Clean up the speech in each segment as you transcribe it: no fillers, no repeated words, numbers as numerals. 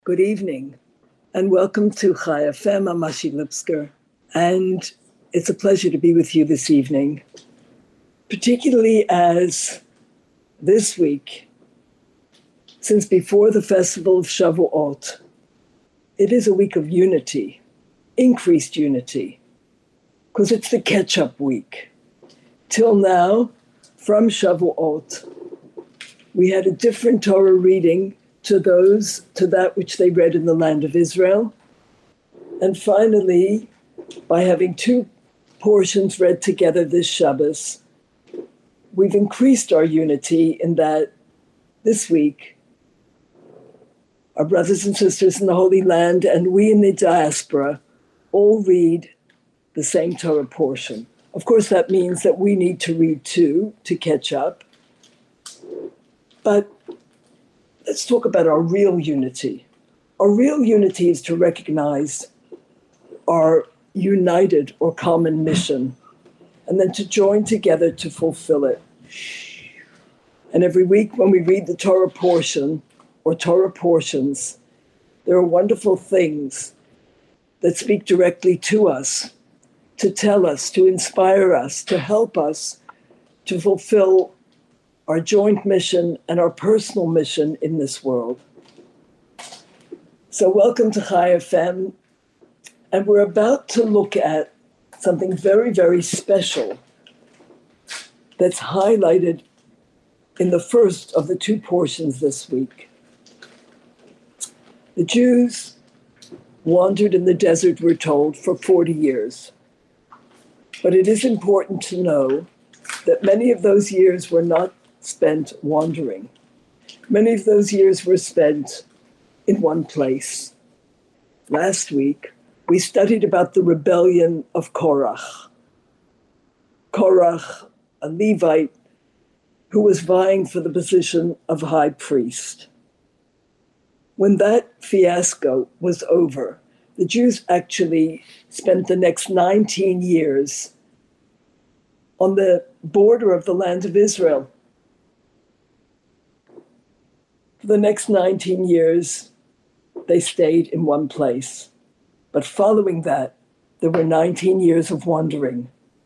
Good evening, and welcome to Chai FM. I'm Mashi Lipsker, and it's a pleasure to be with you this evening, particularly as this week, since before the festival of Shavuot, it is a week of unity, increased unity, because it's the catch-up week. Till now, from Shavuot, we had a different Torah reading to that which they read in the land of Israel. And finally, by having two portions read together this Shabbos, we've increased our unity in that this week, our brothers and sisters in the Holy Land and we in the diaspora all read the same Torah portion. Of course, that means that we need to read two to catch up. But let's talk about our real unity. Our real unity is to recognize our united or common mission, and then to join together to fulfill it. And every week when we read the Torah portion or Torah portions, there are wonderful things that speak directly to us, to tell us, to inspire us, to help us to fulfill our joint mission and our personal mission in this world. So welcome to Chai FM, and we're about to look at something very, very special that's highlighted in the first of the two portions this week. The Jews wandered in the desert, we're told, for 40 years. But it is important to know that many of those years were not spent wandering. Many of those years were spent in one place. Last week, we studied about the rebellion of Korach. Korach, a Levite who was vying for the position of high priest. When that fiasco was over, the Jews actually spent the next 19 years on the border of the land of Israel. For the next 19 years, they stayed in one place. But following that, there were 19 years of wandering.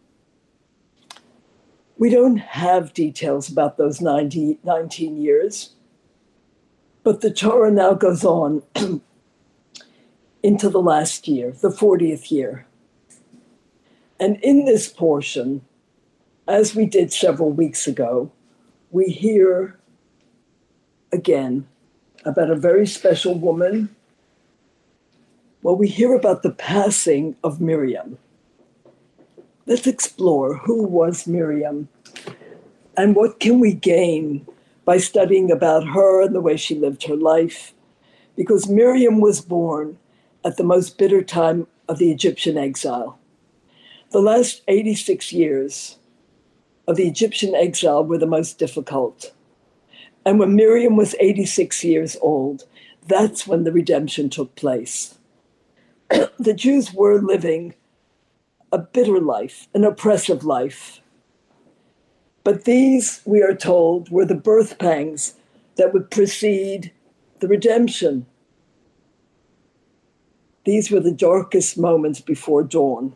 We don't have details about those 19 years, but the Torah now goes on into the last year, the 40th year. And in this portion, as we did several weeks ago, we hear again about a very special woman. Well, we hear about the passing of Miriam. Let's explore who was Miriam and what can we gain by studying about her and the way she lived her life. Because Miriam was born at the most bitter time of the Egyptian exile. The last 86 years of the Egyptian exile were the most difficult. And when Miriam was 86 years old, that's when the redemption took place. The Jews were living a bitter life, an oppressive life. But these, we are told, were the birth pangs that would precede the redemption. These were the darkest moments before dawn.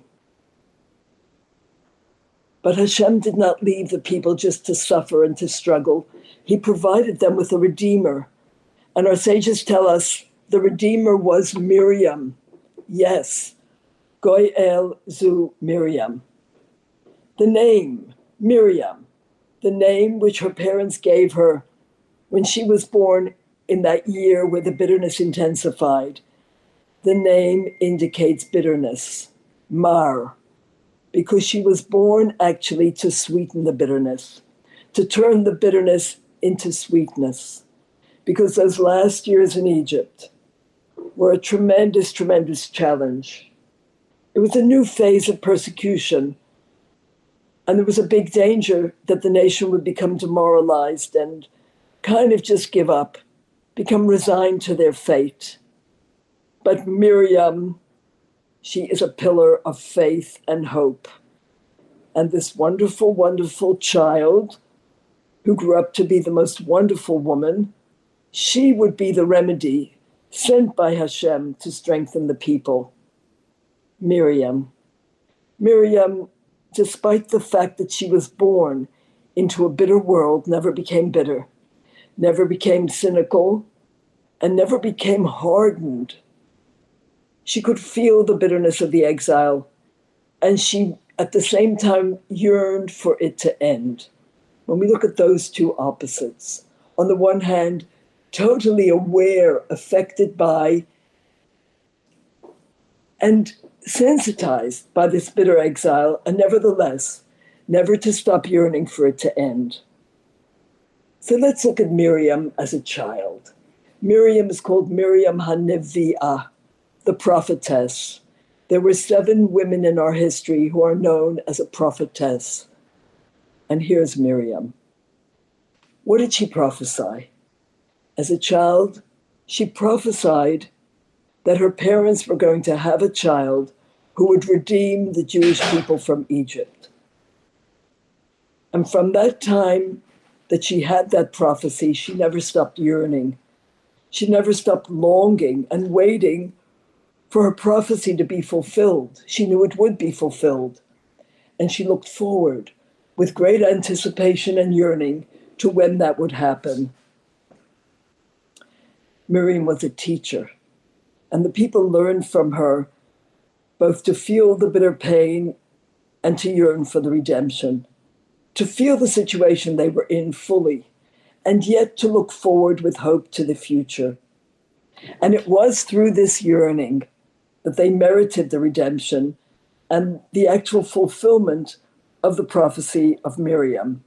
But Hashem did not leave the people just to suffer and to struggle. He provided them with a redeemer. And our sages tell us the redeemer was Miriam. Yes, Goyel zu Miriam. The name, Miriam, the name which her parents gave her when she was born in that year where the bitterness intensified. The name indicates bitterness, Mar, because she was born actually to sweeten the bitterness, to turn the bitterness into sweetness. Because those last years in Egypt were a tremendous, tremendous challenge. It was a new phase of persecution. And there was a big danger that the nation would become demoralized and kind of just give up, become resigned to their fate. But Miriam, she is a pillar of faith and hope. And this wonderful, wonderful child who grew up to be the most wonderful woman, she would be the remedy sent by Hashem to strengthen the people. Miriam. Miriam, despite the fact that she was born into a bitter world, never became bitter, never became cynical, and never became hardened. She could feel the bitterness of the exile, and she, at the same time, yearned for it to end. When we look at those two opposites, on the one hand, totally aware, affected by, and sensitized by this bitter exile, and nevertheless, never to stop yearning for it to end. So let's look at Miriam as a child. Miriam is called Miriam HaNevi'ah, the prophetess. There were 7 women in our history who are known as a prophetess. And here's Miriam. What did she prophesy? As a child, she prophesied that her parents were going to have a child who would redeem the Jewish people from Egypt. And from that time that she had that prophecy, she never stopped yearning. She never stopped longing and waiting for her prophecy to be fulfilled. She knew it would be fulfilled. And she looked forward with great anticipation and yearning to when that would happen. Miriam was a teacher, and the people learned from her both to feel the bitter pain and to yearn for the redemption, to feel the situation they were in fully, and yet to look forward with hope to the future. And it was through this yearning that they merited the redemption and the actual fulfillment of the prophecy of Miriam.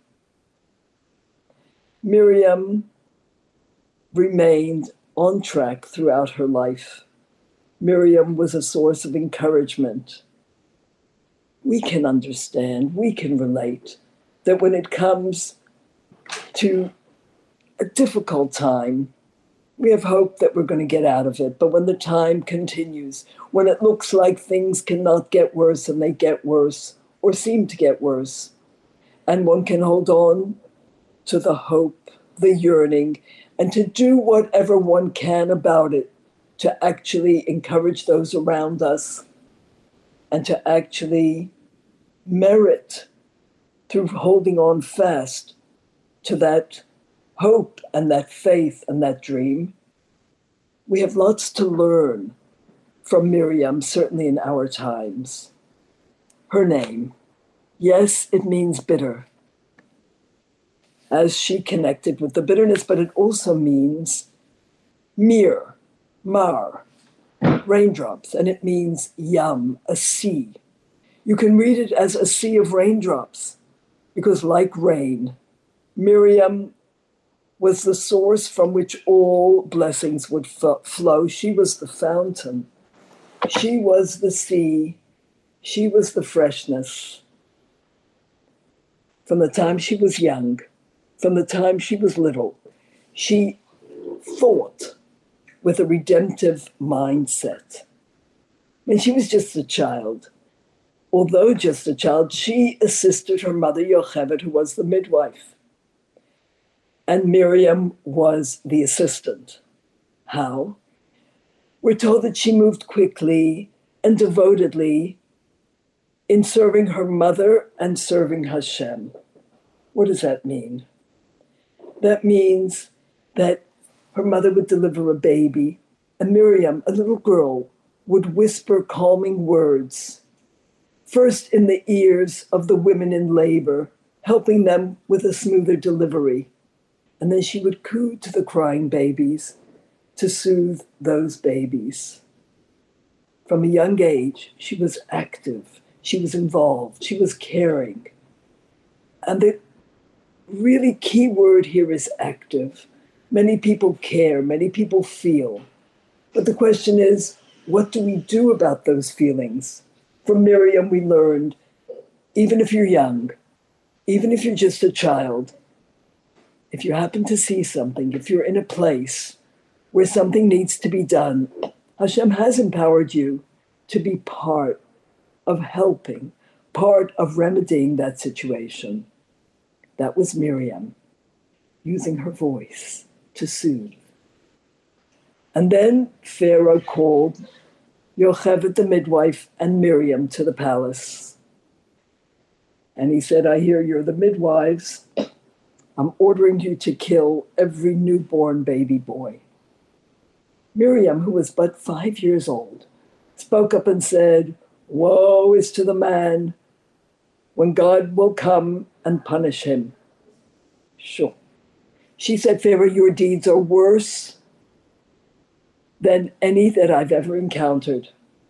Miriam remained on track throughout her life. Miriam was a source of encouragement. We can understand, we can relate that when it comes to a difficult time, we have hope that we're going to get out of it. But when the time continues, when it looks like things cannot get worse and they get worse or seem to get worse, and one can hold on to the hope, the yearning, and to do whatever one can about it to actually encourage those around us and to actually merit through holding on fast to that hope and that faith and that dream. We have lots to learn from Miriam, certainly in our times. Her name, yes, it means bitter, as she connected with the bitterness, but it also means mir, mar, raindrops, and it means yam, a sea. You can read it as a sea of raindrops, because like rain, Miriam was the source from which all blessings would flow. She was the fountain. She was the sea. She was the freshness. From the time she was young, from the time she was little, she thought with a redemptive mindset. When she was just a child, although just a child, she assisted her mother, Yocheved, who was the midwife. And Miriam was the assistant. How? We're told that she moved quickly and devotedly in serving her mother and serving Hashem. What does that mean? That means that her mother would deliver a baby, and Miriam, a little girl, would whisper calming words, first in the ears of the women in labor, helping them with a smoother delivery. And then she would coo to the crying babies to soothe those babies. From a young age, she was active, she was involved, she was caring. And the really key word here is active. Many people care, many people feel. But the question is, what do we do about those feelings? From Miriam, we learned, even if you're young, even if you're just a child, if you happen to see something, if you're in a place where something needs to be done, Hashem has empowered you to be part of helping, part of remedying that situation. That was Miriam, using her voice to soothe. And then Pharaoh called Yocheved the midwife and Miriam to the palace. And he said, I hear you're the midwives. I'm ordering you to kill every newborn baby boy. Miriam, who was but 5 years old, spoke up and said, woe is to the man when God will come and punish him. Sure. She said, Pharaoh, your deeds are worse than any that I've ever encountered.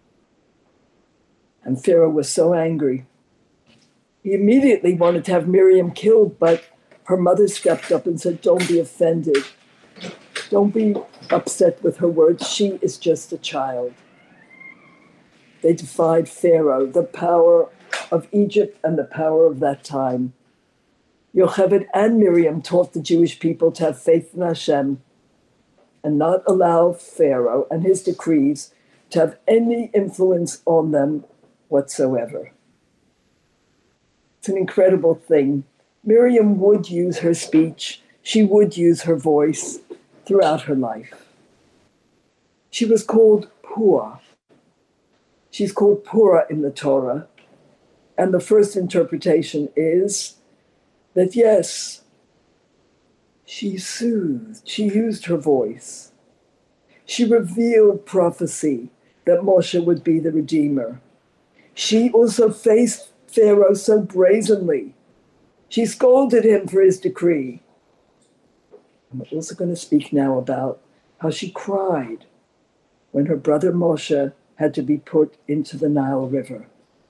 And Pharaoh was so angry. He immediately wanted to have Miriam killed, but her mother stepped up and said, don't be offended. Don't be upset with her words. She is just a child. They defied Pharaoh, the power of Egypt and the power of that time. Yocheved and Miriam taught the Jewish people to have faith in Hashem and not allow Pharaoh and his decrees to have any influence on them whatsoever. It's an incredible thing. Miriam would use her speech. She would use her voice throughout her life. She was called Pua. She's called Pura in the Torah. And the first interpretation is that, yes, she soothed, she used her voice. She revealed prophecy that Moshe would be the Redeemer. She also faced Pharaoh so brazenly. She scolded him for his decree. And we're also going to speak now about how she cried when her brother Moshe had to be put into the Nile River.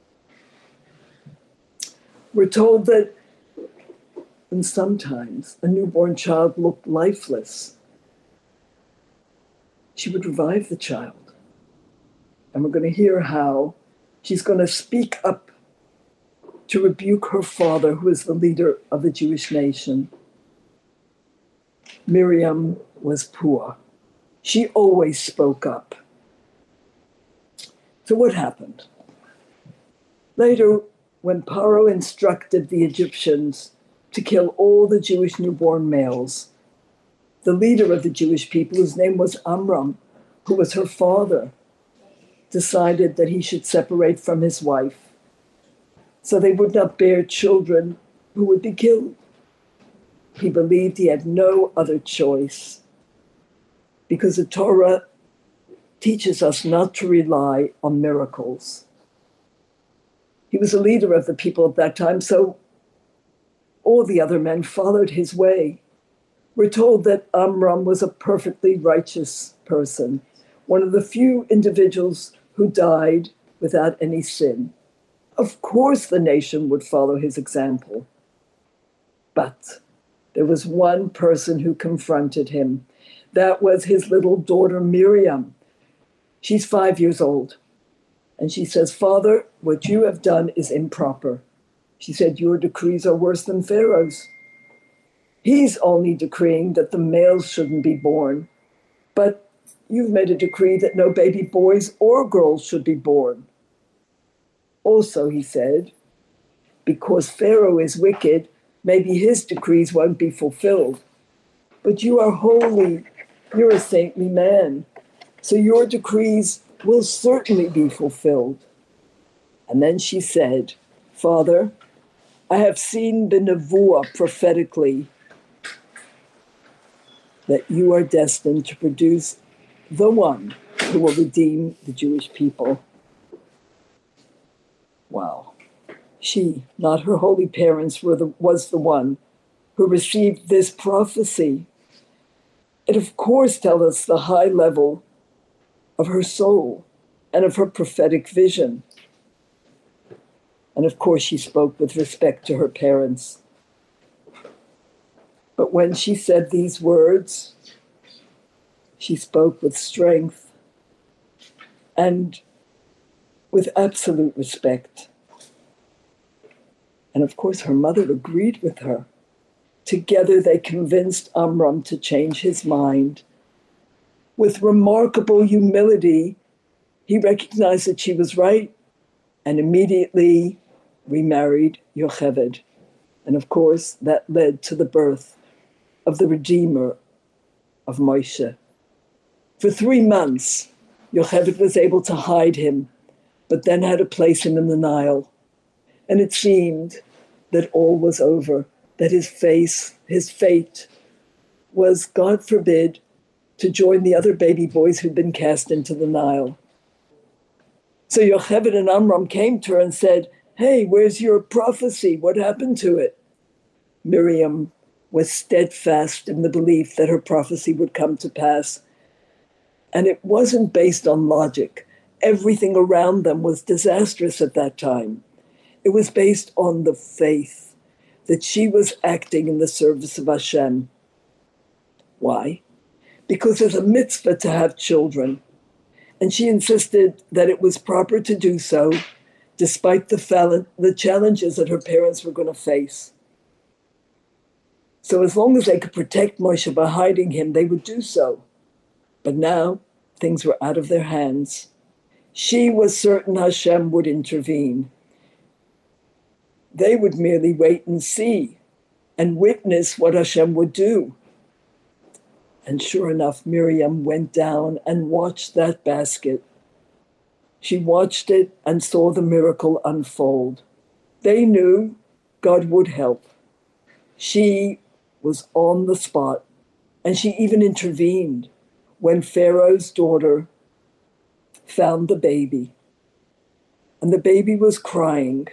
We're told that, and sometimes a newborn child looked lifeless. She would revive the child. And we're going to hear how she's going to speak up to rebuke her father, who is the leader of the Jewish nation. Miriam was poor. She always spoke up. So what happened? Later, when Paro instructed the Egyptians to kill all the Jewish newborn males, the leader of the Jewish people, whose name was Amram, who was her father, decided that he should separate from his wife so they would not bear children who would be killed. He believed he had no other choice because the Torah teaches us not to rely on miracles. He was a leader of the people at that time, so all the other men followed his way. We're told that Amram was a perfectly righteous person, one of the few individuals who died without any sin. Of course, the nation would follow his example. But there was one person who confronted him. That was his little daughter, Miriam. She's 5 years old. And she says, Father, what you have done is improper. She said, your decrees are worse than Pharaoh's. He's only decreeing that the males shouldn't be born. But you've made a decree that no baby boys or girls should be born. Also, he said, because Pharaoh is wicked, maybe his decrees won't be fulfilled. But you are holy. You're a saintly man. So your decrees will certainly be fulfilled. And then she said, Father, I have seen the nevuah prophetically that you are destined to produce the one who will redeem the Jewish people. Wow. She, not her holy parents, was the one who received this prophecy. It, of course, tells us the high level of her soul and of her prophetic vision. And of course, she spoke with respect to her parents. But when she said these words, she spoke with strength and with absolute respect. And of course, her mother agreed with her. Together, they convinced Amram to change his mind. With remarkable humility, he recognized that she was right and immediately remarried Yocheved. And of course, that led to the birth of the Redeemer of Moshe. For 3 months, Yocheved was able to hide him, but then had to place him in the Nile. And it seemed that all was over, that his fate was, God forbid, to join the other baby boys who'd been cast into the Nile. So Yocheved and Amram came to her and said, "Hey, where's your prophecy? What happened to it?" Miriam was steadfast in the belief that her prophecy would come to pass. And it wasn't based on logic. Everything around them was disastrous at that time. It was based on the faith that she was acting in the service of Hashem. Why? Because it's a mitzvah to have children. And she insisted that it was proper to do so, despite the challenges that her parents were going to face. So as long as they could protect Moshe by hiding him, they would do so. But now things were out of their hands. She was certain Hashem would intervene. They would merely wait and see and witness what Hashem would do. And sure enough, Miriam went down and watched that basket. She watched it and saw the miracle unfold. They knew God would help. She was on the spot, and she even intervened when Pharaoh's daughter found the baby. And the baby was crying.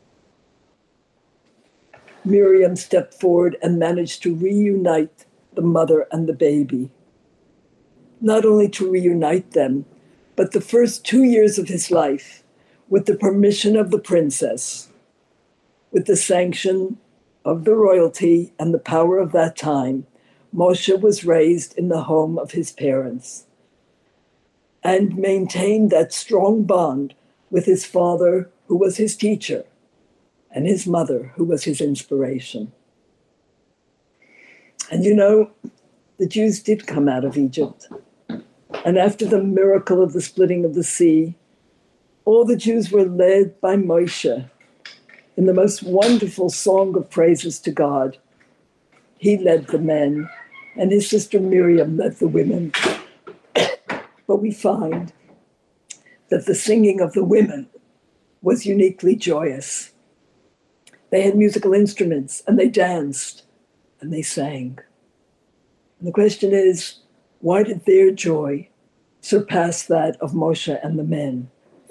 Miriam stepped forward and managed to reunite the mother and the baby. Not only to reunite them, but the first 2 years of his life, with the permission of the princess, with the sanction of the royalty and the power of that time, Moshe was raised in the home of his parents and maintained that strong bond with his father, who was his teacher, and his mother, who was his inspiration. And you know, the Jews did come out of Egypt. And after the miracle of the splitting of the sea, all the Jews were led by Moshe in the most wonderful song of praises to God. He led the men, and his sister Miriam led the women. But we find that the singing of the women was uniquely joyous. They had musical instruments, and they danced, and they sang. And the question is, why did their joy surpass that of Moshe and the men?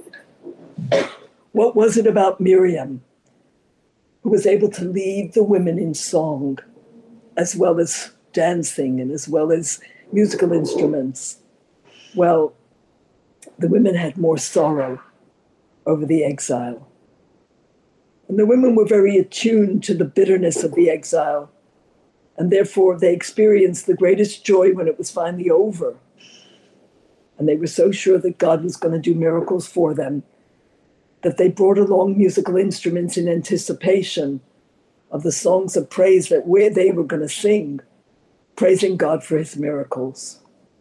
What was it about Miriam, who was able to lead the women in song, as well as dancing and as well as musical instruments? Well, the women had more sorrow over the exile. And the women were very attuned to the bitterness of the exile. And therefore, they experienced the greatest joy when it was finally over. And they were so sure that God was going to do miracles for them that they brought along musical instruments in anticipation of the songs of praise that where they were going to sing, praising God for his miracles.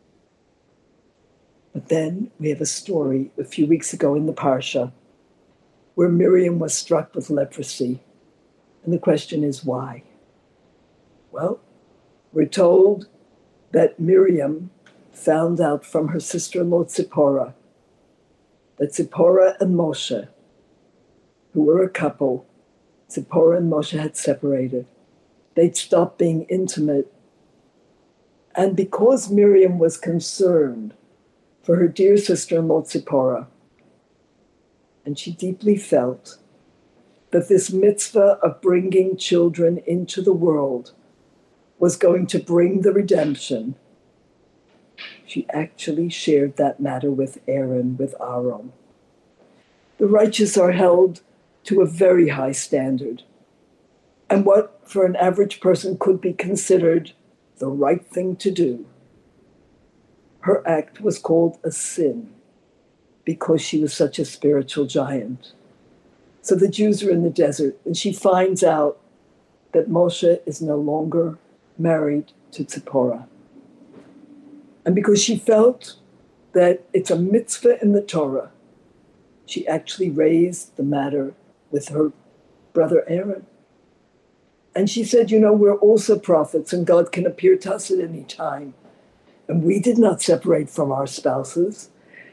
But then we have a story a few weeks ago in the Parsha where Miriam was struck with leprosy. And the question is, why? Well, we're told that Miriam found out from her sister-in-law Zipporah that Zipporah and Moshe, who were a couple, Zipporah and Moshe had separated. They'd stopped being intimate. And because Miriam was concerned for her dear sister-in-law Zipporah, and she deeply felt that this mitzvah of bringing children into the world was going to bring the redemption, she actually shared that matter with Aaron, with Aaron. The righteous are held to a very high standard. And what for an average person could be considered the right thing to do, her act was called a sin because she was such a spiritual giant. So the Jews are in the desert, and she finds out that Moshe is no longer married to Zipporah. And because she felt that it's a mitzvah in the Torah, she actually raised the matter with her brother Aaron. And she said, you know, we're also prophets, and God can appear to us at any time. and we did not separate from our spouses.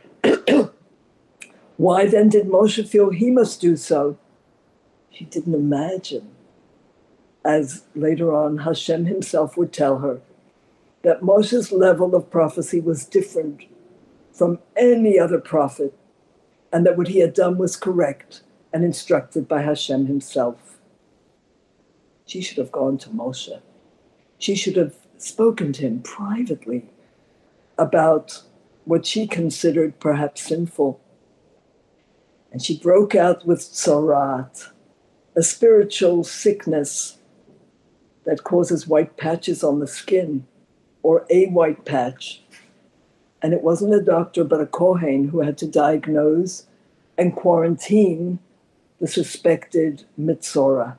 Why then did Moshe feel he must do so? She didn't imagine, as later on Hashem himself would tell her, that Moshe's level of prophecy was different from any other prophet, and that what he had done was correct and instructed by Hashem himself. She should have gone to Moshe. She should have spoken to him privately about what she considered perhaps sinful. And she broke out with tzorat, a spiritual sickness that causes white patches on the skin, or a white patch. And it wasn't a doctor, but a Kohen who had to diagnose and quarantine the suspected Mitzorah.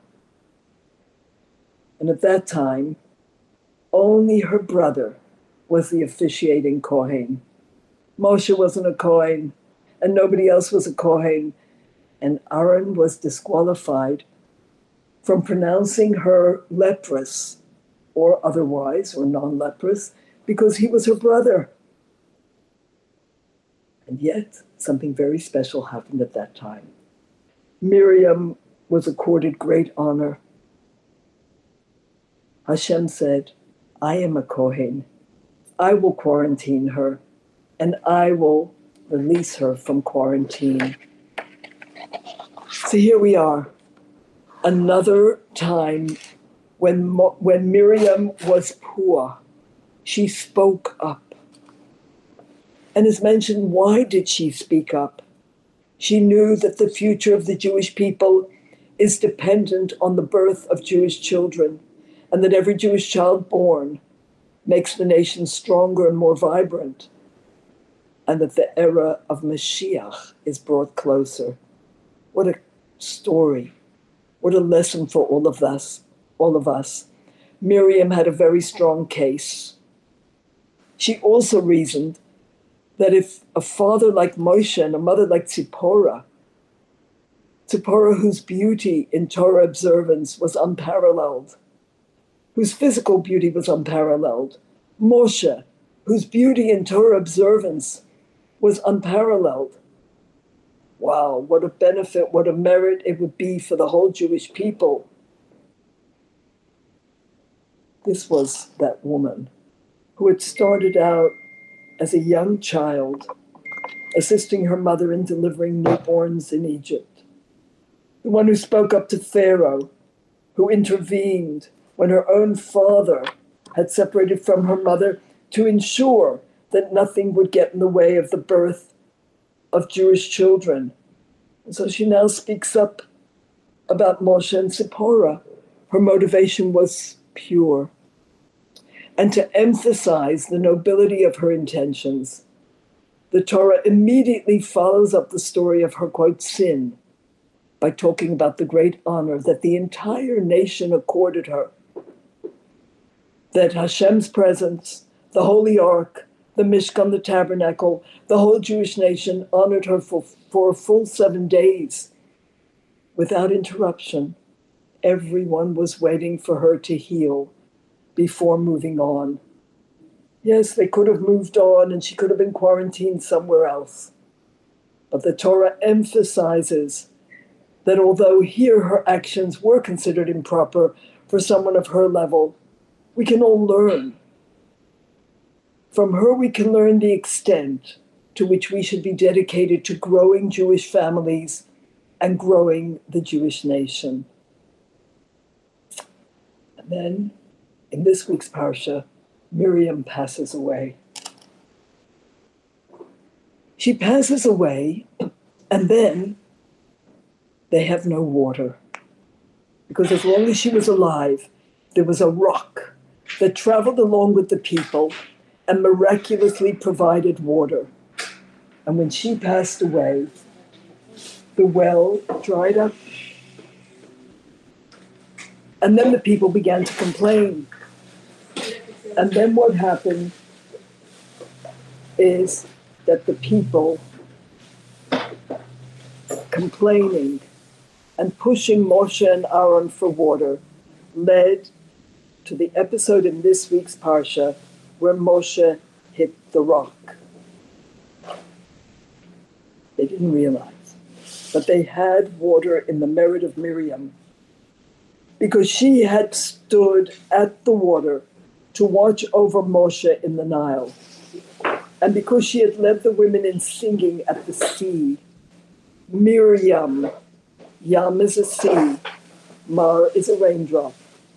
And at that time, only her brother was the officiating Kohen. Moshe wasn't a Kohen, and nobody else was a Kohen. And Aaron was disqualified from pronouncing her leprous or otherwise, or non-leprous, because he was her brother. And yet, something very special happened at that time. Miriam was accorded great honor. Hashem said, I am a Kohen. I will quarantine her, and I will release her from quarantine. So here we are, another time when Miriam was poor. She spoke up. And as mentioned, why did she speak up? She knew that the future of the Jewish people is dependent on the birth of Jewish children, and that every Jewish child born makes the nation stronger and more vibrant, and that the era of Mashiach is brought closer. What a story. What a lesson for all of us. Miriam had a very strong case. She also reasoned that if a father like Moshe and a mother like Tzipporah, whose beauty in Torah observance was unparalleled, whose physical beauty was unparalleled, Moshe, whose beauty in Torah observance was unparalleled. Wow, what a benefit, what a merit it would be for the whole Jewish people. This was that woman who had started out as a young child, assisting her mother in delivering newborns in Egypt. The one who spoke up to Pharaoh, who intervened when her own father had separated from her mother to ensure that nothing would get in the way of the birth of Jewish children. And so she now speaks up about Moshe and Tzipporah. Her motivation was pure. And to emphasize the nobility of her intentions, the Torah immediately follows up the story of her, quote, sin by talking about the great honor that the entire nation accorded her, that Hashem's presence, the Holy Ark, the Mishkan, the Tabernacle, the whole Jewish nation honored her for a full 7 days without interruption. Everyone was waiting for her to heal before moving on. Yes, they could have moved on and she could have been quarantined somewhere else. But the Torah emphasizes that although here her actions were considered improper for someone of her level, we can all learn. From her, we can learn the extent to which we should be dedicated to growing Jewish families and growing the Jewish nation. And then, in this week's parsha, Miriam passes away. She passes away, and then they have no water. Because as long as she was alive, there was a rock that traveled along with the people and miraculously provided water. And when she passed away, the well dried up. And then the people began to complain. And then what happened is that the people complaining and pushing Moshe and Aaron for water led to the episode in this week's Parsha where Moshe hit the rock. They didn't realize. But they had water in the merit of Miriam, because she had stood at the water to watch over Moshe in the Nile. And because she had led the women in singing at the sea, Miriam, Yam is a sea, Mar is a raindrop.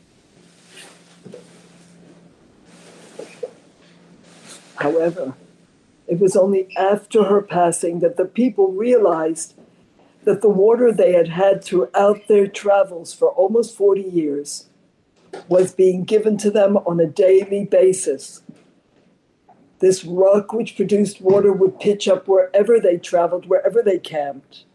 However, it was only after her passing that the people realized that the water they had had throughout their travels for almost 40 years was being given to them on a daily basis. This rock which produced water would pitch up wherever they traveled, wherever they camped.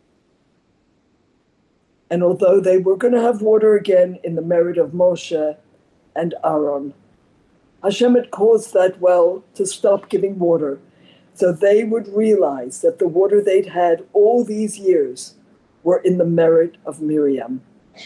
And although they were going to have water again in the merit of Moshe and Aaron, Hashem had caused that well to stop giving water, so they would realize that the water they'd had all these years were in the merit of Miriam.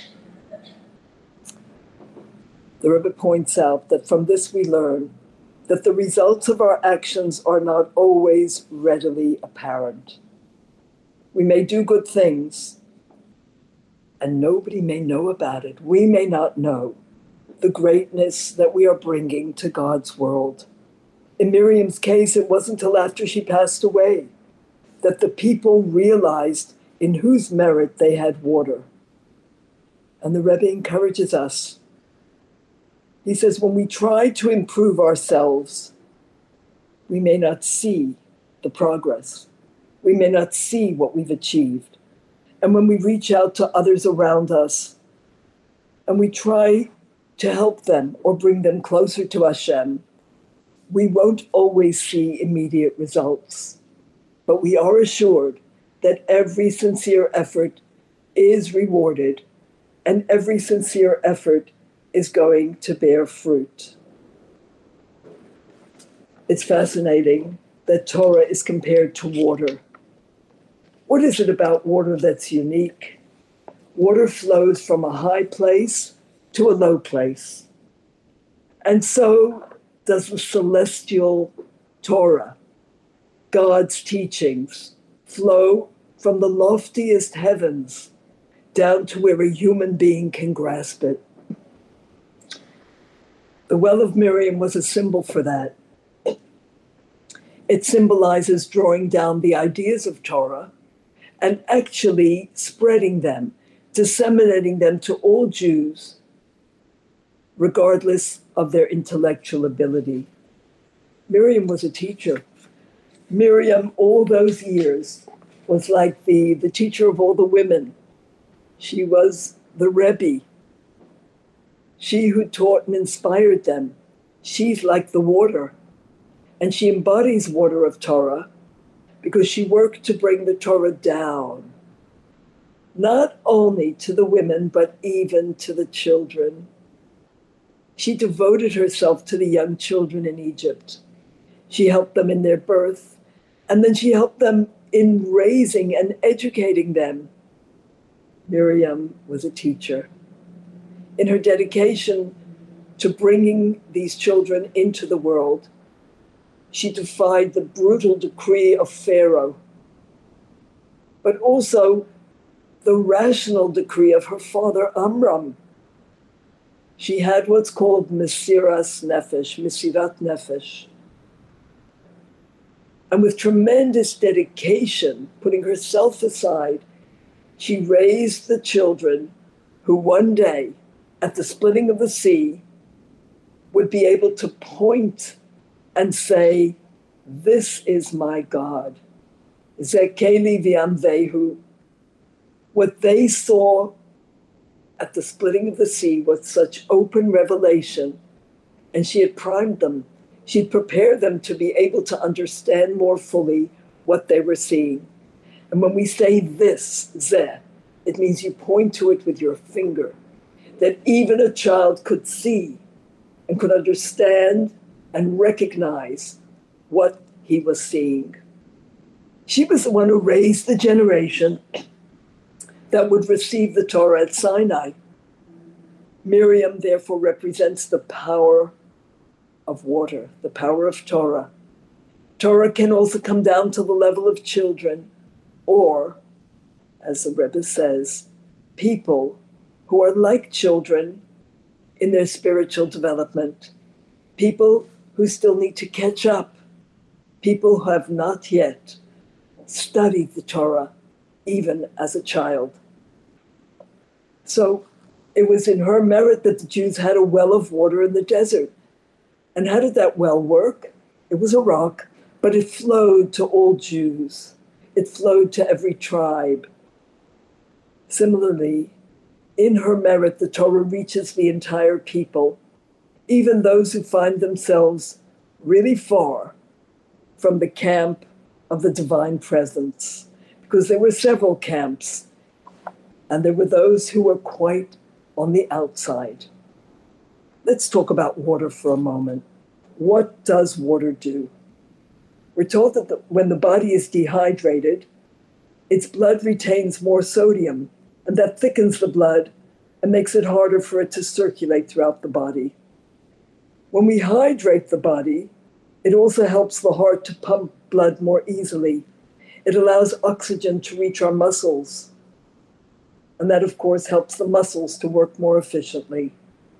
The Rebbe points out that from this we learn that the results of our actions are not always readily apparent. We may do good things, and nobody may know about it. We may not know the greatness that we are bringing to God's world. In Miriam's case, it wasn't until after she passed away that the people realized in whose merit they had water. And the Rebbe encourages us. He says, when we try to improve ourselves, we may not see the progress. We may not see what we've achieved. And when we reach out to others around us and we try to help them or bring them closer to Hashem, we won't always see immediate results. But we are assured that every sincere effort is rewarded and every sincere effort is going to bear fruit. It's fascinating that Torah is compared to water. What is it about water that's unique? Water flows from a high place to a low place. And so does the celestial Torah. God's teachings flow from the loftiest heavens down to where a human being can grasp it. The well of Miriam was a symbol for that. It symbolizes drawing down the ideas of Torah and actually spreading them, disseminating them to all Jews, regardless of their intellectual ability. Miriam was a teacher. Miriam, all those years, was like the teacher of all the women. She was the Rebbe. She who taught and inspired them. She's like the water. And she embodies water of Torah because she worked to bring the Torah down, not only to the women, but even to the children. She devoted herself to the young children in Egypt. She helped them in their birth, and then she helped them in raising and educating them. Miriam was a teacher. In her dedication to bringing these children into the world, she defied the brutal decree of Pharaoh, but also the rational decree of her father Amram. She had what's called Mesirat Nefesh. And with tremendous dedication, putting herself aside, she raised the children who one day, at the splitting of the sea, would be able to point and say, "This is my God." Zekeli v'amvehu. What they saw at the splitting of the sea was such open revelation, and she had primed them. She'd prepared them to be able to understand more fully what they were seeing. And when we say this, zeh, it means you point to it with your finger, that even a child could see and could understand and recognize what he was seeing. She was the one who raised the generation that would receive the Torah at Sinai. Miriam, therefore, represents the power of water, the power of Torah. Torah can also come down to the level of children, or, as the Rebbe says, people who are like children in their spiritual development, people who still need to catch up, people who have not yet studied the Torah, even as a child. So it was in her merit that the Jews had a well of water in the desert. And how did that well work? It was a rock, but it flowed to all Jews. It flowed to every tribe. Similarly, in her merit, the Torah reaches the entire people, even those who find themselves really far from the camp of the divine presence, because there were several camps, and there were those who were quite on the outside. Let's talk about water for a moment. What does water do? We're told that when the body is dehydrated, its blood retains more sodium, and that thickens the blood and makes it harder for it to circulate throughout the body. When we hydrate the body, it also helps the heart to pump blood more easily. It allows oxygen to reach our muscles. And that, of course, helps the muscles to work more efficiently.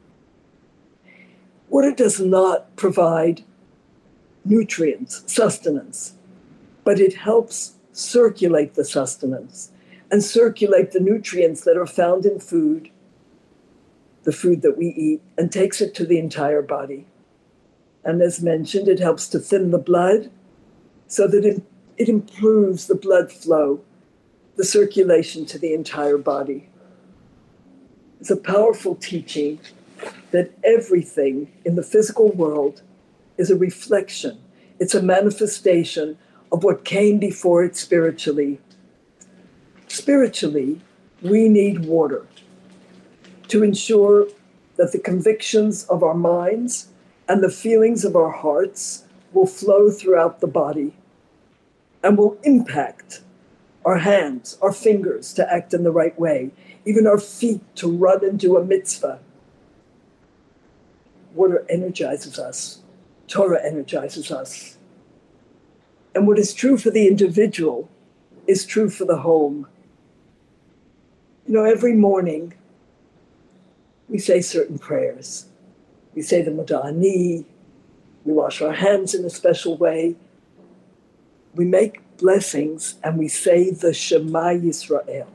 Water does not provide nutrients, sustenance, but it helps circulate the sustenance and circulate the nutrients that are found in food, the food that we eat, and takes it to the entire body. And as mentioned, it helps to thin the blood so that it improves the blood flow, the circulation to the entire body. It's a powerful teaching that everything in the physical world is a reflection. It's a manifestation of what came before it spiritually. Spiritually, we need water to ensure that the convictions of our minds and the feelings of our hearts will flow throughout the body and will impact our hands, our fingers to act in the right way, even our feet to run and do a mitzvah. Water energizes us. Torah energizes us. And what is true for the individual is true for the home. You know, every morning we say certain prayers. We say the Moda'ani, we wash our hands in a special way. We make blessings and we say the Shema Yisrael.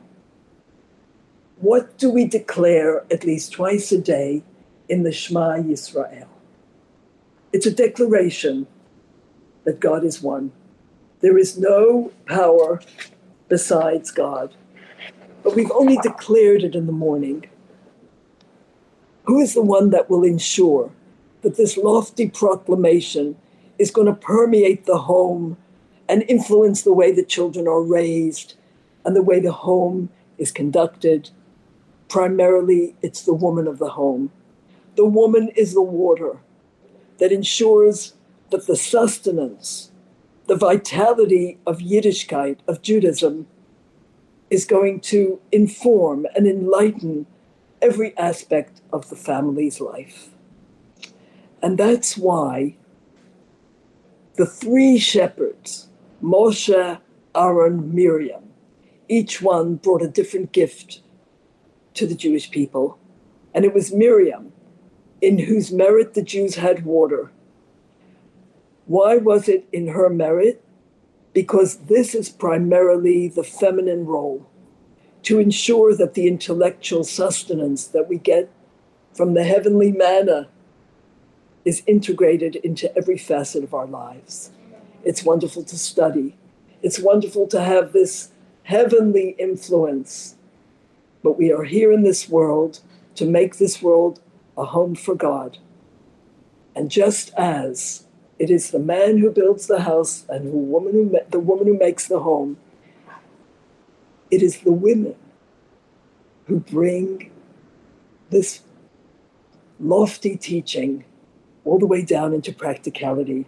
What do we declare at least twice a day in the Shema Yisrael? It's a declaration that God is one. There is no power besides God. But we've only declared it in the morning. Who is the one that will ensure that this lofty proclamation is going to permeate the home and influence the way the children are raised and the way the home is conducted? Primarily, it's the woman of the home. The woman is the water that ensures that the sustenance, the vitality of Yiddishkeit, of Judaism, is going to inform and enlighten every aspect of the family's life. And that's why the three shepherds, Moshe, Aaron, Miriam, each one brought a different gift to the Jewish people. And it was Miriam, in whose merit the Jews had water. Why was it in her merit? Because this is primarily the feminine role, to ensure that the intellectual sustenance that we get from the heavenly manna is integrated into every facet of our lives. It's wonderful to study. It's wonderful to have this heavenly influence. But we are here in this world to make this world a home for God. And just as it is the man who builds the house and the woman who makes the home, it is the women who bring this lofty teaching all the way down into practicality.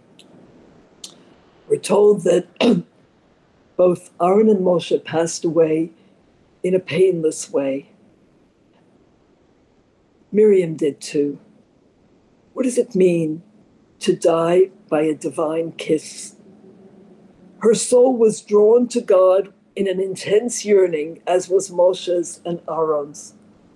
We're told that both Aaron and Moshe passed away in a painless way. Miriam did too. What does it mean to die by a divine kiss? Her soul was drawn to God in an intense yearning, as was Moshe's and Aaron's.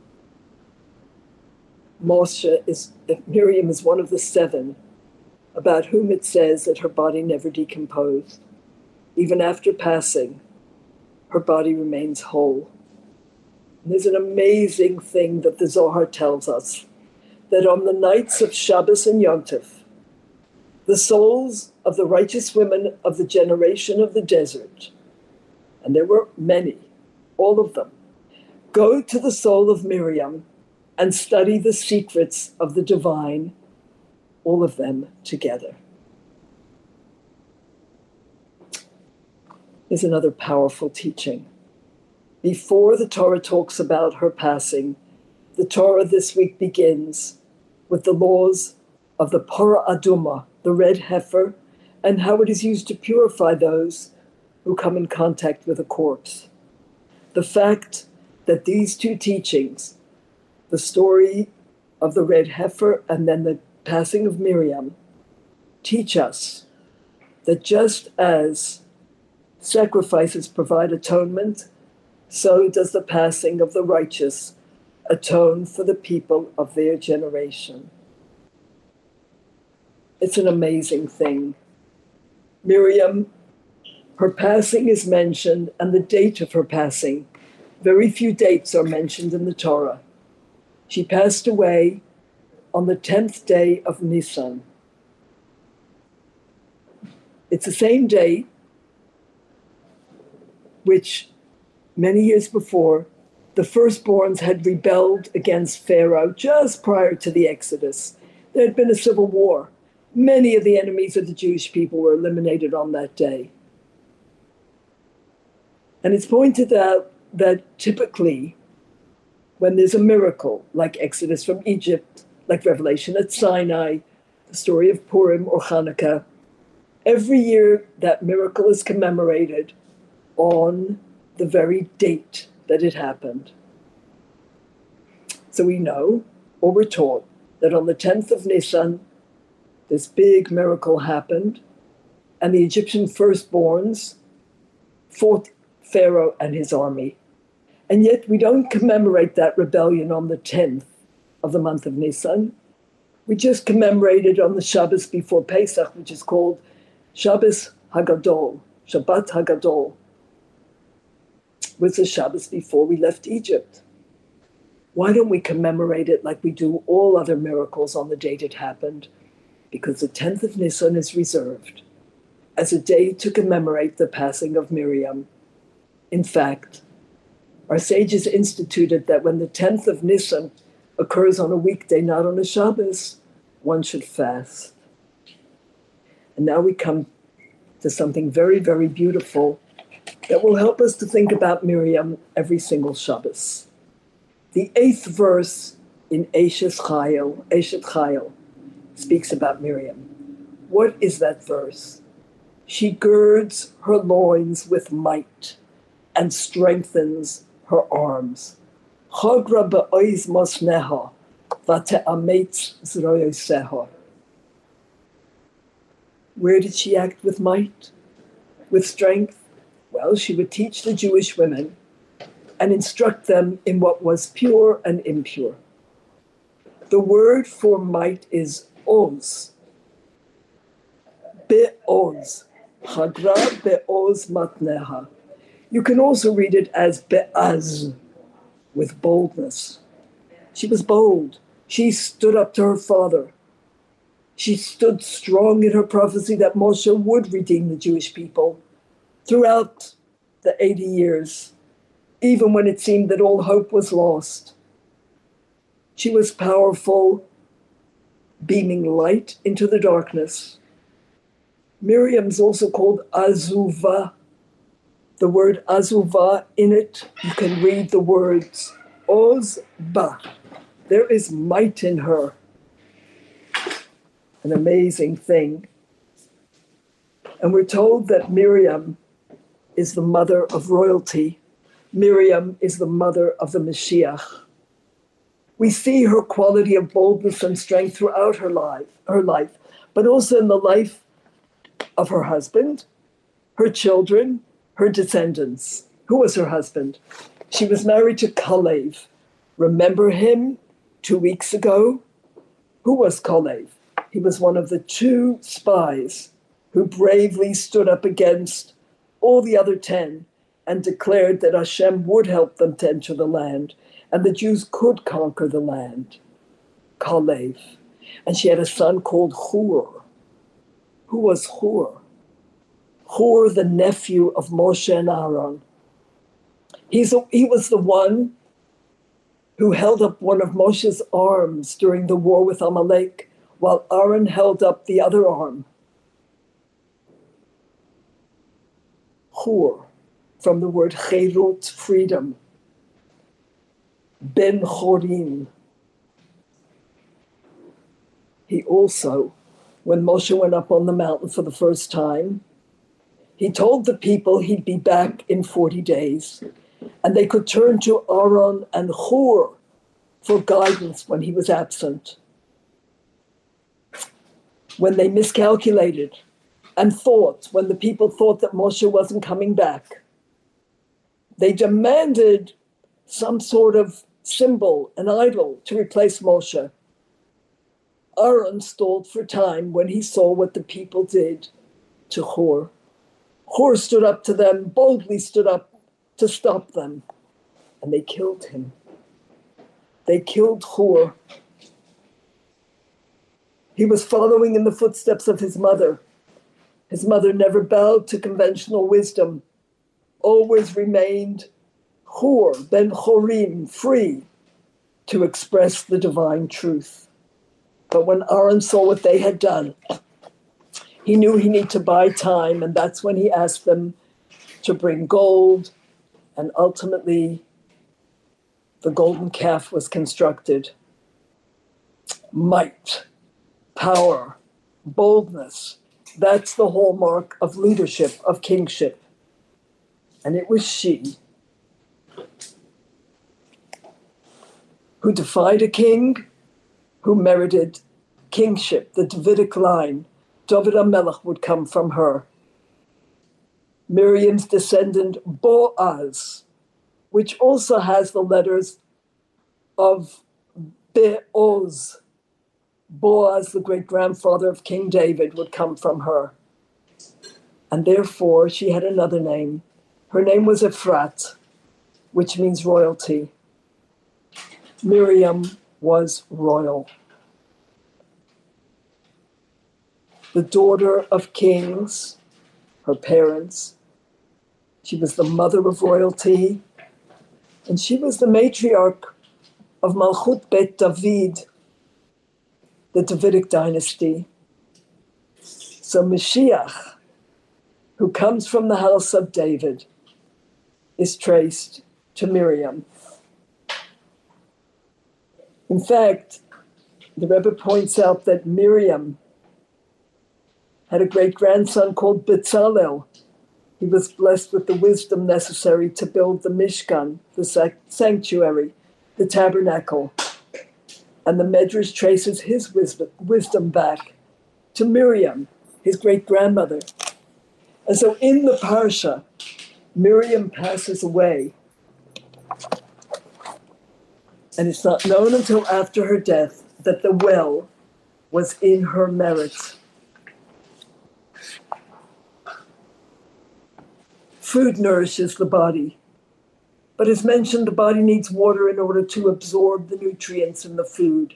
Miriam is one of the 7 about whom it says that her body never decomposed. Even after passing, her body remains whole. And there's an amazing thing that the Zohar tells us, that on the nights of Shabbos and Yom Tov, the souls of the righteous women of the generation of the desert, and there were many, all of them, go to the soul of Miriam and study the secrets of the divine, all of them together. Is another powerful teaching. Before the Torah talks about her passing, the Torah this week begins with the laws of the Parah Adumah, the red heifer, and how it is used to purify those who come in contact with a corpse. The fact that these 2 teachings, the story of the red heifer and then the passing of Miriam, teach us that just as sacrifices provide atonement, so does the passing of the righteous atone for the people of their generation. It's an amazing thing. Miriam, her passing is mentioned, and the date of her passing. Very few dates are mentioned in the Torah. She passed away on the 10th day of Nisan. It's the same day which, many years before, the firstborns had rebelled against Pharaoh just prior to the Exodus. There had been a civil war. Many of the enemies of the Jewish people were eliminated on that day. And it's pointed out that typically, when there's a miracle, like Exodus from Egypt, like Revelation at Sinai, the story of Purim or Hanukkah, every year that miracle is commemorated on the very date that it happened. So we know, or we're taught, that on the 10th of Nisan, this big miracle happened, and the Egyptian firstborns fought Pharaoh and his army. And yet we don't commemorate that rebellion on the 10th of the month of Nisan. We just commemorate it on the Shabbos before Pesach, which is called Shabbos Hagadol, Shabbat Hagadol. Was the Shabbos before we left Egypt. Why don't we commemorate it like we do all other miracles on the date it happened? Because the 10th of Nisan is reserved as a day to commemorate the passing of Miriam. In fact, our sages instituted that when the 10th of Nisan occurs on a weekday, not on a Shabbos, one should fast. And now we come to something very, very beautiful that will help us to think about Miriam every single Shabbos. The 8th verse in Eshet Chayil, speaks about Miriam. What is that verse? She girds her loins with might and strengthens her arms. Chagra be'oz mosneha v'te'ametz zroyoseha. Where did she act with might, with strength? Well, she would teach the Jewish women and instruct them in what was pure and impure. The word for might is oz. Be'oz. Chagra be'oz matneha. You can also read it as be'az, with boldness. She was bold. She stood up to her father. She stood strong in her prophecy that Moshe would redeem the Jewish people throughout the 80 years, even when it seemed that all hope was lost. She was powerful, beaming light into the darkness. Miriam's also called Azuvah. The word Azuvah, in it, you can read the words Oz-ba. There is might in her. An amazing thing. And we're told that Miriam is the mother of royalty. Miriam is the mother of the Mashiach. We see her quality of boldness and strength throughout her life, but also in the life of her husband, her children, her descendants. Who was her husband? She was married to Kalev. Remember him 2 weeks ago? Who was Kalev? He was one of the 2 spies who bravely stood up against all the other 10 and declared that Hashem would help them to enter the land and the Jews could conquer the land. Kalev. And she had a son called Hur. Who was Hur? Hur, the nephew of Moshe and Aaron. He was the one who held up one of Moshe's arms during the war with Amalek, while Aaron held up the other arm. Hur, from the word cherut, freedom. Ben Chorin. He also, when Moshe went up on the mountain for the first time, he told the people he'd be back in 40 days, and they could turn to Aaron and Hur for guidance when he was absent. When they miscalculated and when the people thought that Moshe wasn't coming back, they demanded some sort of symbol, an idol, to replace Moshe. Aaron stalled for time when he saw what the people did to Hur. Hur stood up to them, boldly stood up to stop them, and they killed him. They killed Hur. He was following in the footsteps of his mother. His mother never bowed to conventional wisdom, always remained Hur, Ben Chorim, free to express the divine truth. But when Aaron saw what they had done, he knew he needed to buy time, and that's when he asked them to bring gold, and ultimately the golden calf was constructed. Might, power, boldness, that's the hallmark of leadership, of kingship. And it was she who defied a king, who merited kingship, the Davidic line. David HaMelech would come from her. Miriam's descendant, Boaz, which also has the letters of Be'oz. Boaz, the great-grandfather of King David, would come from her. And therefore, she had another name. Her name was Ephrat, which means royalty. Miriam was royal. The daughter of kings, her parents. She was the mother of royalty, and she was the matriarch of Malchut Bet David, the Davidic dynasty. So Mashiach, who comes from the house of David, is traced to Miriam. In fact, the Rebbe points out that Miriam had a great-grandson called Bezalel. He was blessed with the wisdom necessary to build the Mishkan, the sanctuary, the tabernacle. And the Medrash traces his wisdom back to Miriam, his great-grandmother. And so in the Parsha, Miriam passes away. And it's not known until after her death that the well was in her merit. Food nourishes the body. But as mentioned, the body needs water in order to absorb the nutrients in the food.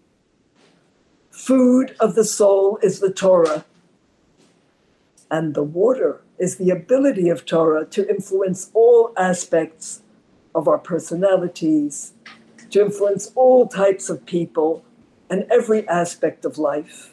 Food of the soul is the Torah. And the water is the ability of Torah to influence all aspects of our personalities, to influence all types of people and every aspect of life.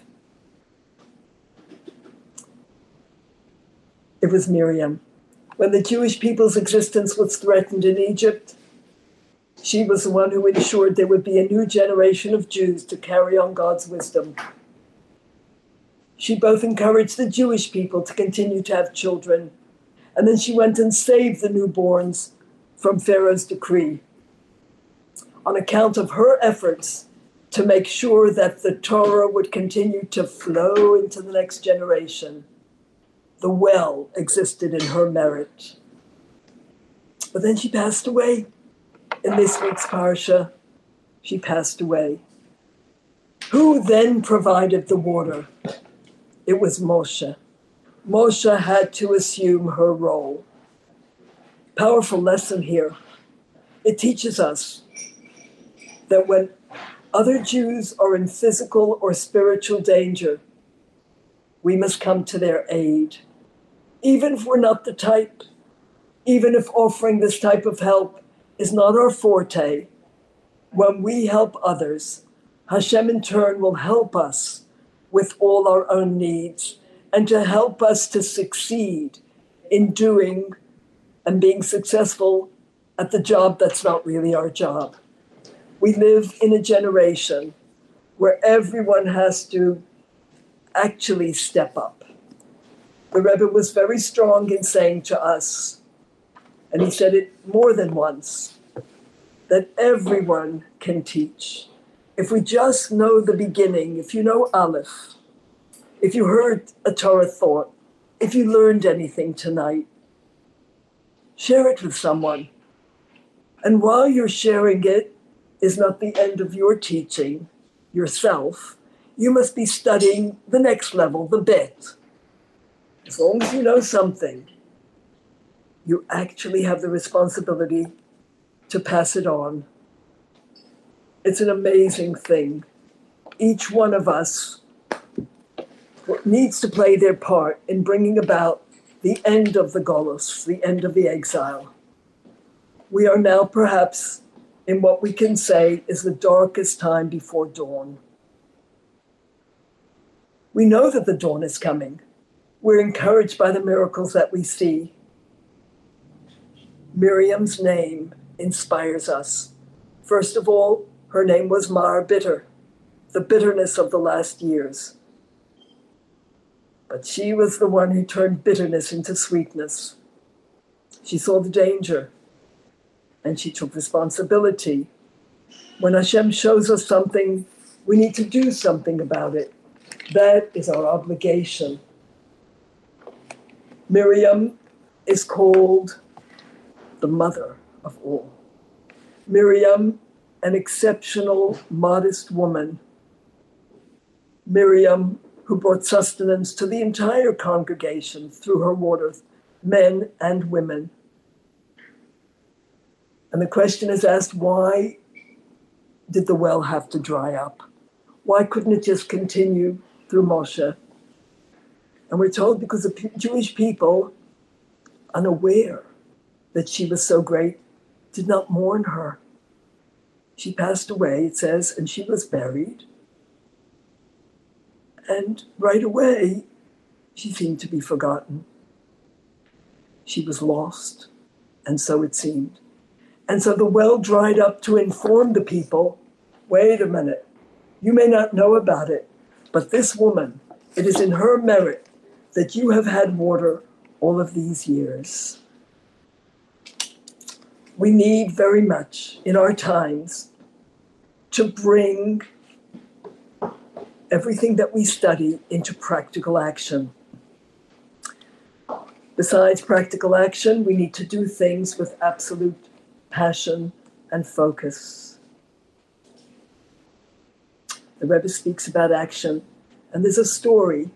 It was Miriam. When the Jewish people's existence was threatened in Egypt, she was the one who ensured there would be a new generation of Jews to carry on God's wisdom. She both encouraged the Jewish people to continue to have children, and then she went and saved the newborns from Pharaoh's decree on account of her efforts to make sure that the Torah would continue to flow into the next generation. The well existed in her merit. But then she passed away. In this week's Parsha, she passed away. Who then provided the water? It was Moshe. Moshe had to assume her role. Powerful lesson here. It teaches us that when other Jews are in physical or spiritual danger, we must come to their aid. Even if we're not the type, even if offering this type of help is not our forte, when we help others, Hashem in turn will help us with all our own needs and to help us to succeed in doing and being successful at the job that's not really our job. We live in a generation where everyone has to actually step up. The Rebbe was very strong in saying to us, and he said it more than once, that everyone can teach. If we just know the beginning, if you know Aleph, if you heard a Torah thought, if you learned anything tonight, share it with someone. And while you're sharing it is not the end of your teaching yourself, you must be studying the next level, the bet. As long as you know something, you actually have the responsibility to pass it on. It's an amazing thing. Each one of us needs to play their part in bringing about the end of the Golus, the end of the exile. We are now perhaps in what we can say is the darkest time before dawn. We know that the dawn is coming. We're encouraged by the miracles that we see. Miriam's name inspires us. First of all, her name was Mar Bitter, the bitterness of the last years. But she was the one who turned bitterness into sweetness. She saw the danger, and she took responsibility. When Hashem shows us something, we need to do something about it. That is our obligation. Miriam is called the mother of all. Miriam, an exceptional, modest woman. Miriam, who brought sustenance to the entire congregation through her water, men and women. And the question is asked, why did the well have to dry up? Why couldn't it just continue through Moshe? And we're told because the Jewish people, unaware that she was so great, did not mourn her. She passed away, it says, and she was buried. And right away, she seemed to be forgotten. She was lost, and so it seemed. And so the well dried up to inform the people, wait a minute, you may not know about it, but this woman, it is in her merit that you have had water all of these years. We need very much in our times to bring everything that we study into practical action. Besides practical action, we need to do things with absolute passion and focus. The Rebbe speaks about action, and there's a story.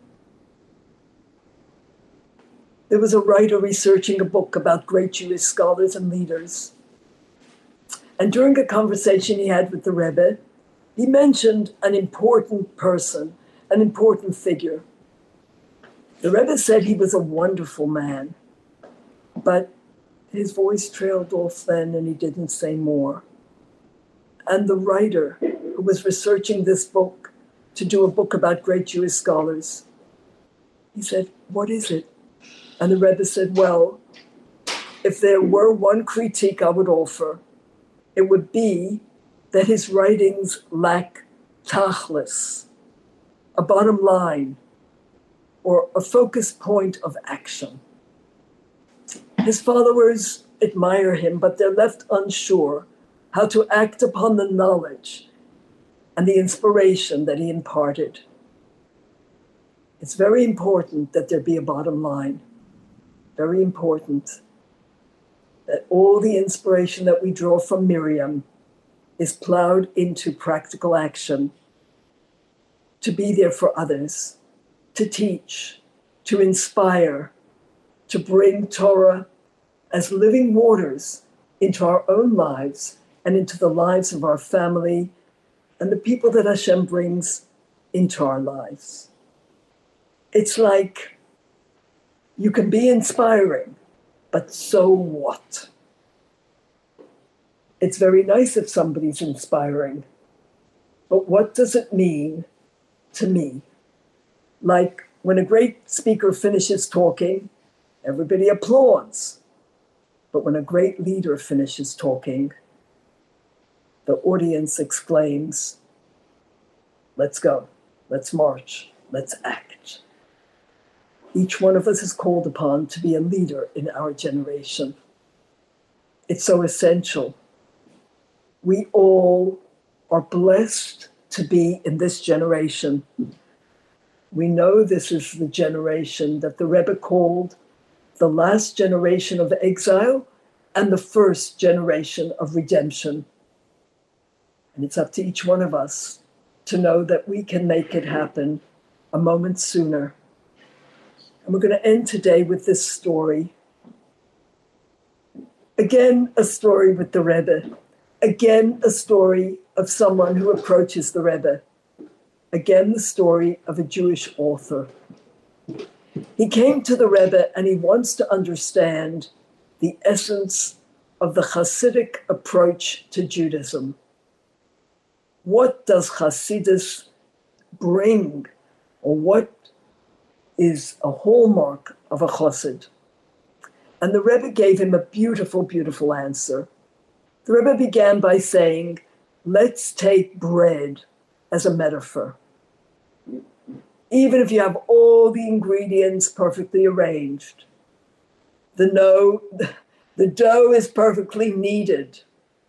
There was a writer researching a book about great Jewish scholars and leaders. And during a conversation he had with the Rebbe, he mentioned an important person, an important figure. The Rebbe said he was a wonderful man, but his voice trailed off then and he didn't say more. And the writer who was researching this book to do a book about great Jewish scholars, he said, what is it? And the Rebbe said, well, if there were one critique I would offer, it would be that his writings lack tachlis, a bottom line, or a focus point of action. His followers admire him, but they're left unsure how to act upon the knowledge and the inspiration that he imparted. It's very important that there be a bottom line. Very important that all the inspiration that we draw from Miriam is plowed into practical action to be there for others, to teach, to inspire, to bring Torah as living waters into our own lives and into the lives of our family and the people that Hashem brings into our lives. It's like you can be inspiring, but so what? It's very nice if somebody's inspiring, but what does it mean to me? Like when a great speaker finishes talking, everybody applauds. But when a great leader finishes talking, the audience exclaims, let's go, let's march, let's act. Each one of us is called upon to be a leader in our generation. It's so essential. We all are blessed to be in this generation. We know this is the generation that the Rebbe called the last generation of exile and the first generation of redemption. And it's up to each one of us to know that we can make it happen a moment sooner. And we're going to end today with this story. Again, a story with the Rebbe. Again, a story of someone who approaches the Rebbe. Again, the story of a Jewish author. He came to the Rebbe and he wants to understand the essence of the Hasidic approach to Judaism. What does Hasidus bring, or what is a hallmark of a Chassid? And the Rebbe gave him a beautiful, beautiful answer. The Rebbe began by saying, let's take bread as a metaphor. Even if you have all the ingredients perfectly arranged, the dough is perfectly kneaded.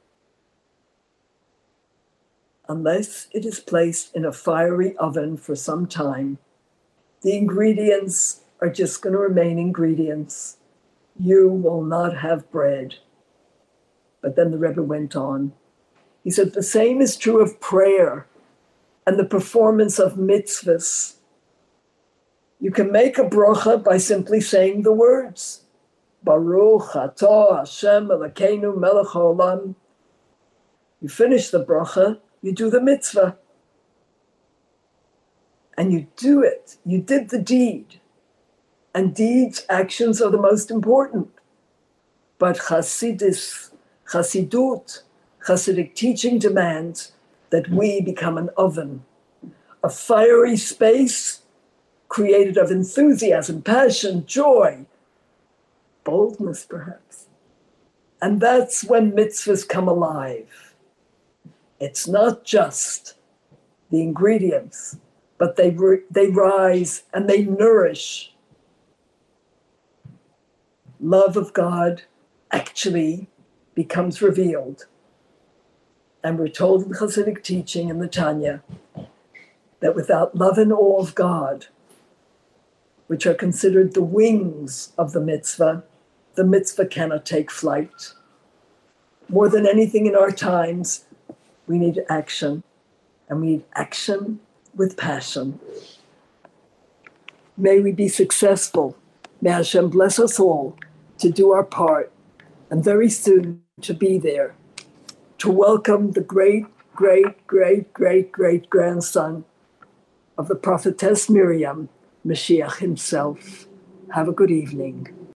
Unless it is placed in a fiery oven for some time, the ingredients are just going to remain ingredients. You will not have bread. But then the Rebbe went on. He said, the same is true of prayer and the performance of mitzvahs. You can make a bracha by simply saying the words. Baruch atah Hashem Elokeinu melech haolam. You finish the bracha, you do the mitzvah. And you do it. You did the deed. And deeds, actions are the most important. But Chassidut, Chassidic teaching demands that we become an oven, a fiery space created of enthusiasm, passion, joy, boldness perhaps. And that's when mitzvahs come alive. It's not just the ingredients, but they rise and they nourish. Love of God actually becomes revealed. And we're told in Hasidic teaching in the Tanya that without love and awe of God, which are considered the wings of the mitzvah cannot take flight. More than anything in our times, we need action, and we need action with passion. May we be successful. May Hashem bless us all to do our part, and very soon to be there, to welcome the great, great, great, great, great grandson of the prophetess Miriam, Mashiach himself. Have a good evening.